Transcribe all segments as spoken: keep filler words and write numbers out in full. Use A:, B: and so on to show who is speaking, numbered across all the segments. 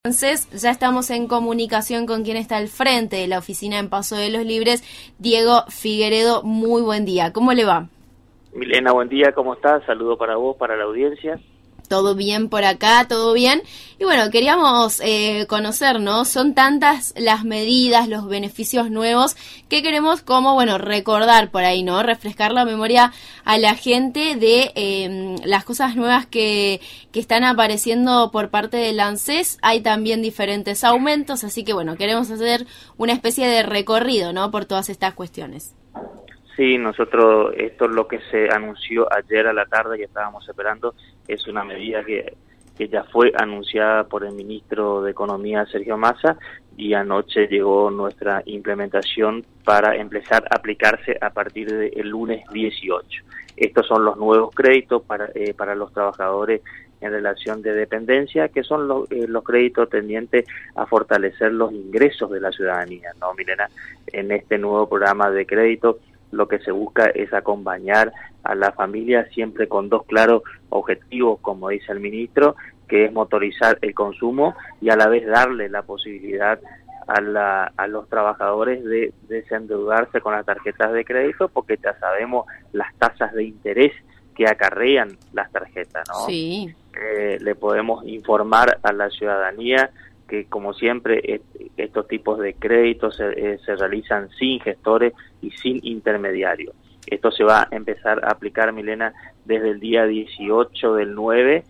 A: Entonces, ya estamos en comunicación con quien está al frente de la oficina en Paso de los Libres, Diego Figueredo. Muy buen día, ¿cómo le va?
B: Milena, buen día, ¿cómo estás? Saludo para vos, para la audiencia.
A: Todo bien por acá, todo bien. Y bueno, queríamos eh, conocer, ¿no? Son tantas las medidas, los beneficios nuevos que queremos como, bueno, recordar por ahí, ¿no? Refrescar la memoria a la gente de eh, las cosas nuevas que, que están apareciendo por parte del ANSES. Hay también diferentes aumentos, así que, bueno, queremos hacer una especie de recorrido, ¿no? Por todas estas cuestiones.
B: Sí, nosotros, esto es lo que se anunció ayer a la tarde y estábamos esperando, es una medida que, que ya fue anunciada por el ministro de Economía, Sergio Massa, y anoche llegó nuestra implementación para empezar a aplicarse a partir del lunes dieciocho. Estos son los nuevos créditos para, eh, para los trabajadores en relación de dependencia, que son los, eh, los créditos tendientes a fortalecer los ingresos de la ciudadanía, ¿no, Milena? En este nuevo programa de crédito, lo que se busca es acompañar a la familia siempre con dos claros objetivos, como dice el ministro, que es motorizar el consumo y a la vez darle la posibilidad a, la, a los trabajadores de, de desendeudarse con las tarjetas de crédito, porque ya sabemos las tasas de interés que acarrean las tarjetas, ¿no?
A: Sí.
B: Eh, le podemos informar a la ciudadanía que, como siempre, estos tipos de créditos se, eh, se realizan sin gestores y sin intermediarios. Esto se va a empezar a aplicar, Milena, desde el día dieciocho del nueve,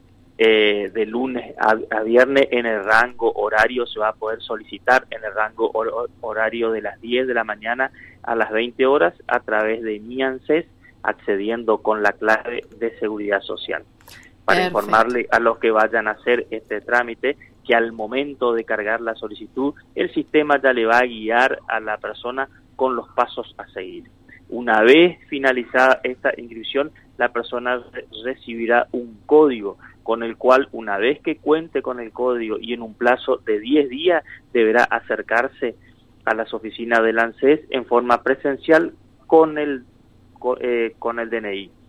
B: eh, de lunes a, a viernes. En el rango horario se va a poder solicitar en el rango hor horario de las diez de la mañana a las veinte horas a través de Mi ANSES, accediendo con la clave de seguridad social. Para Perfecto. Informarle a los que vayan a hacer este trámite que al momento de cargar la solicitud, el sistema ya le va a guiar a la persona con los pasos a seguir. Una vez finalizada esta inscripción, la persona re recibirá un código con el cual, una vez que cuente con el código y en un plazo de diez días, deberá acercarse a las oficinas del ANSES en forma presencial con el, con, eh, con el D N I.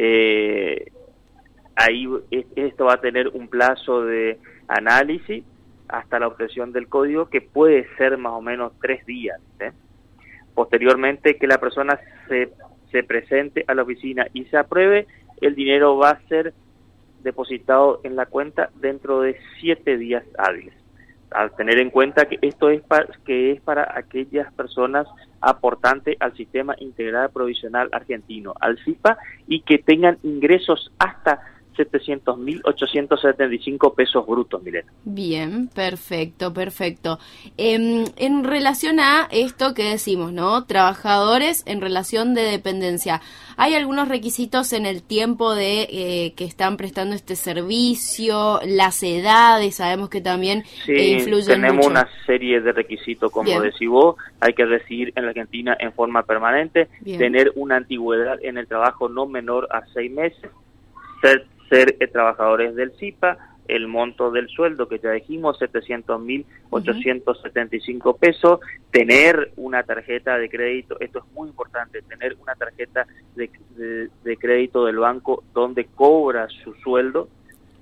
B: Eh, Ahí esto va a tener un plazo de análisis hasta la obtención del código, que puede ser más o menos tres días. ¿eh? Posteriormente, que la persona se, se presente a la oficina y se apruebe, el dinero va a ser depositado en la cuenta dentro de siete días hábiles. Al tener en cuenta que esto es para, que es para aquellas personas aportantes al Sistema Integral Provisional Argentino, al S I P A, y que tengan ingresos hasta setecientos mil ochocientos setenta y cinco pesos brutos, Milena.
A: Bien, perfecto, perfecto. Eh, en relación a esto que decimos, ¿no? Trabajadores en relación de dependencia, ¿hay algunos requisitos en el tiempo de eh, que están prestando este servicio? Las edades, sabemos que también
B: sí,
A: eh, influyen
B: tenemos
A: mucho.
B: Una serie de requisitos, como
A: Bien.
B: decís vos, hay que residir en la Argentina en forma permanente, Bien. Tener una antigüedad en el trabajo no menor a seis meses, ser ser eh, trabajadores del S I P A, el monto del sueldo que ya dijimos, setecientos mil ochocientos setenta y cinco pesos, tener una tarjeta de crédito, esto es muy importante, tener una tarjeta de, de, de crédito del banco donde cobra su sueldo.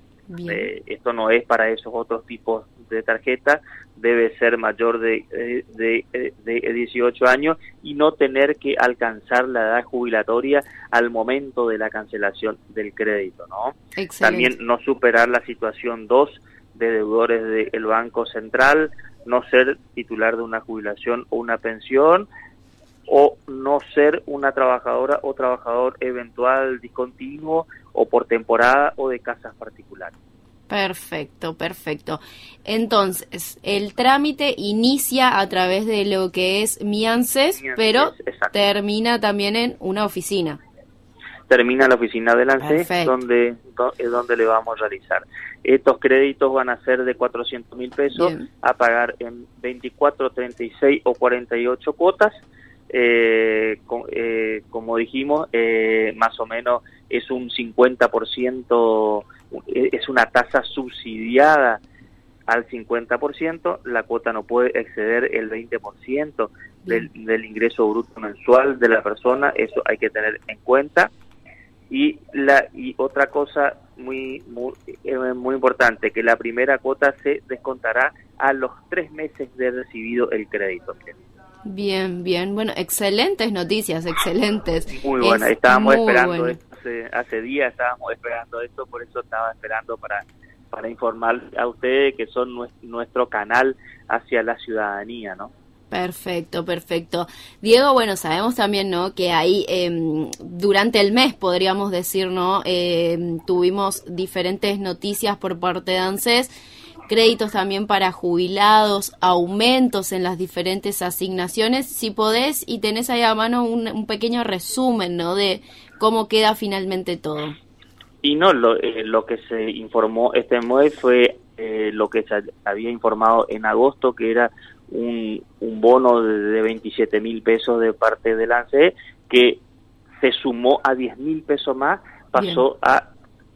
B: Eh, esto no es para esos otros tipos de tarjeta, debe ser mayor de, de, de, de dieciocho años y no tener que alcanzar la edad jubilatoria al momento de la cancelación del crédito, ¿no? Excelente. También no superar la situación dos de deudores del Banco Central, no ser titular de una jubilación o una pensión, o no ser una trabajadora o trabajador eventual discontinuo o por temporada o de casas particulares.
A: Perfecto, perfecto. Entonces, el trámite inicia a través de lo que es Mi ANSES, Mi ANSES, pero exacto. Termina también en una oficina.
B: Termina en la oficina del ANSES, donde es donde le vamos a realizar. Estos créditos van a ser de cuatrocientos mil pesos, Bien. A pagar en veinticuatro, treinta y seis o cuarenta y ocho cuotas. Eh, con, eh, como dijimos, eh, más o menos es un cincuenta por ciento, es una tasa subsidiada al cincuenta por ciento, la cuota no puede exceder el veinte por ciento del, del ingreso bruto mensual de la persona, eso hay que tener en cuenta. Y la y otra cosa muy, muy, eh, muy importante, que la primera cuota se descontará a los tres meses de recibido el crédito.
A: Bien, bien, bueno, excelentes noticias, excelentes.
B: Muy buena, estábamos esperando
A: bueno.
B: esto, hace, hace días estábamos esperando esto, por eso estaba esperando para, para informar a ustedes que son nuestro canal hacia la ciudadanía, ¿no?
A: Perfecto, perfecto. Diego, bueno, sabemos también, ¿no?, que ahí eh, durante el mes, podríamos decir, ¿no?, eh, tuvimos diferentes noticias por parte de ANSES, créditos también para jubilados, aumentos en las diferentes asignaciones. Si podés y tenés ahí a mano un, un pequeño resumen, ¿no?, de cómo queda finalmente todo.
B: Y no, lo, eh, lo que se informó este mes fue eh, lo que se había informado en agosto, que era un, un bono de, de veintisiete mil pesos de parte del ANSES, que se sumó a diez mil pesos más, pasó a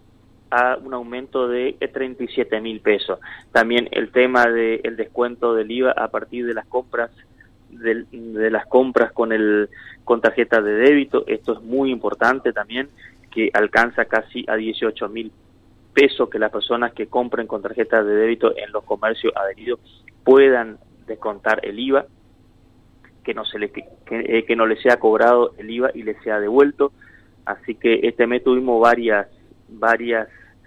B: a un aumento de treinta y siete mil pesos. También el tema del de descuento del I V A a partir de las compras de, de las compras con el con tarjeta de débito, esto es muy importante también, que alcanza casi a dieciocho mil pesos que las personas que compren con tarjeta de débito en los comercios adheridos puedan descontar el I V A, que no se le que, eh, que no les sea cobrado el I V A y les sea devuelto. Así que este mes tuvimos varias varias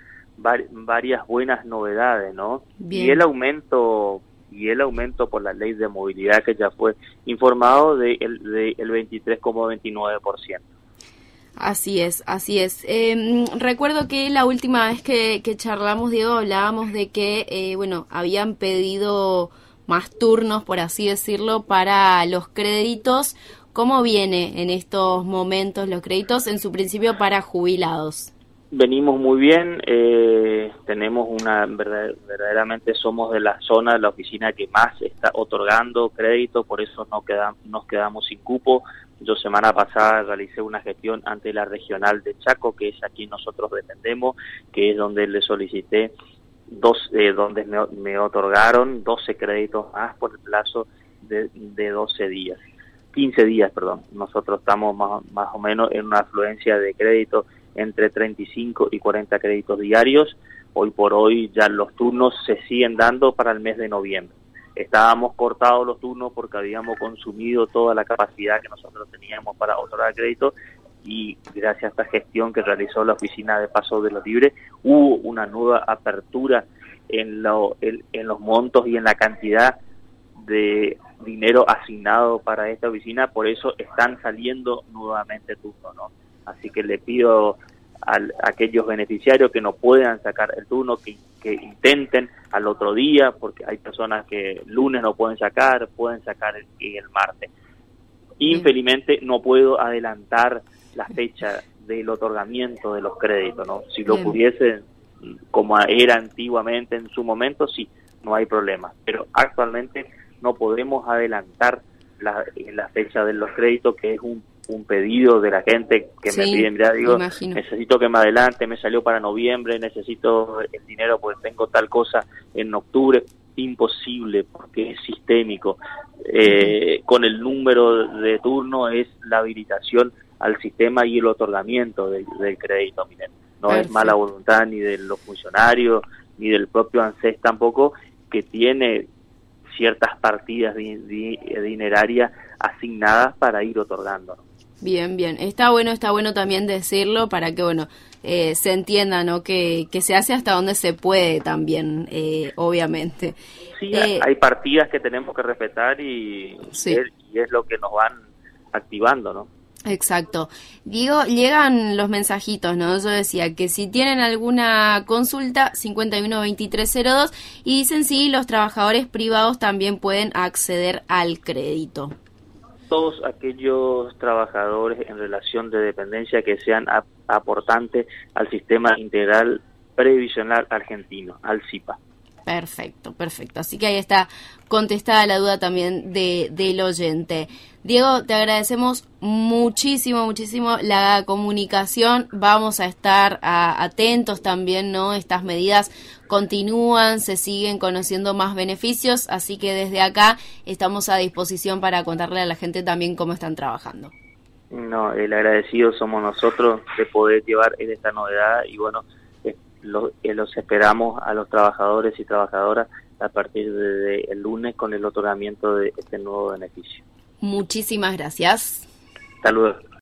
B: varias buenas novedades, ¿no? Bien. Y el aumento y el aumento por la ley de movilidad que ya fue informado de el, de el veintitrés coma veintinueve por ciento.
A: Así es, así es. Eh, recuerdo que la última vez que, que charlamos, Diego, hablábamos de que, eh, bueno, habían pedido más turnos, por así decirlo, para los créditos. ¿Cómo viene en estos momentos los créditos, en su principio para jubilados?
B: Venimos muy bien, eh, tenemos una, verdad, verdaderamente somos de la zona, de la oficina que más está otorgando crédito, por eso no quedam, nos quedamos sin cupo. Yo semana pasada realicé una gestión ante la regional de Chaco, que es aquí nosotros dependemos, que es donde le solicité, dos, eh, donde me, me otorgaron doce créditos más por el plazo de, de doce días, quince días, perdón. Nosotros estamos más, más o menos en una afluencia de crédito entre treinta y cinco y cuarenta créditos diarios. Hoy por hoy ya los turnos se siguen dando para el mes de noviembre. Estábamos cortados los turnos porque habíamos consumido toda la capacidad que nosotros teníamos para otorgar crédito, y gracias a esta gestión que realizó la Oficina de Paso de los Libres hubo una nueva apertura en, lo, en, en los montos y en la cantidad de dinero asignado para esta oficina, por eso están saliendo nuevamente turnos, ¿no? Así que le pido a, a aquellos beneficiarios que no puedan sacar el turno, que, que intenten al otro día, porque hay personas que el lunes no pueden sacar, pueden sacar el, el martes. Infelizmente no puedo adelantar la fecha del otorgamiento de los créditos, ¿no? Si lo pudiese, como era antiguamente en su momento, sí, no hay problema. Pero actualmente no podemos adelantar la, la fecha de los créditos, que es un un pedido de la gente que sí, me piden, mira, digo, necesito que me adelante, me salió para noviembre, necesito el dinero porque tengo tal cosa en octubre. Imposible, porque es sistémico. Eh, uh-huh. Con el número de turno es la habilitación al sistema y el otorgamiento de, del crédito, miren. No Perfecto. Es mala voluntad ni de los funcionarios, ni del propio ANSES tampoco, que tiene ciertas partidas de, de, dinerarias asignadas para ir otorgando, ¿no?
A: Bien, bien. Está bueno, está bueno también decirlo para que, bueno, eh, se entienda, ¿no? Que, que se hace hasta donde se puede también, eh, obviamente.
B: Sí,
A: eh,
B: hay partidas que tenemos que respetar y, sí. es, y es lo que nos van activando, ¿no?
A: Exacto. Diego, llegan los mensajitos, ¿no? Yo decía que si tienen alguna consulta, cincuenta y uno veintitrés cero dos, y dicen sí, los trabajadores privados también pueden acceder al crédito.
B: Todos aquellos trabajadores en relación de dependencia que sean ap- aportantes al Sistema Integral Previsional Argentino, al S I P A.
A: Perfecto, perfecto. Así que ahí está contestada la duda también de del oyente. Diego, te agradecemos muchísimo, muchísimo la comunicación. Vamos a estar a, atentos también, ¿no? Estas medidas continúan, se siguen conociendo más beneficios, así que desde acá estamos a disposición para contarle a la gente también cómo están trabajando.
B: No, el agradecido somos nosotros de poder llevar esta novedad y bueno, los, eh, los esperamos a los trabajadores y trabajadoras a partir del lunes con el otorgamiento de este nuevo beneficio.
A: Muchísimas gracias.
B: Saludos.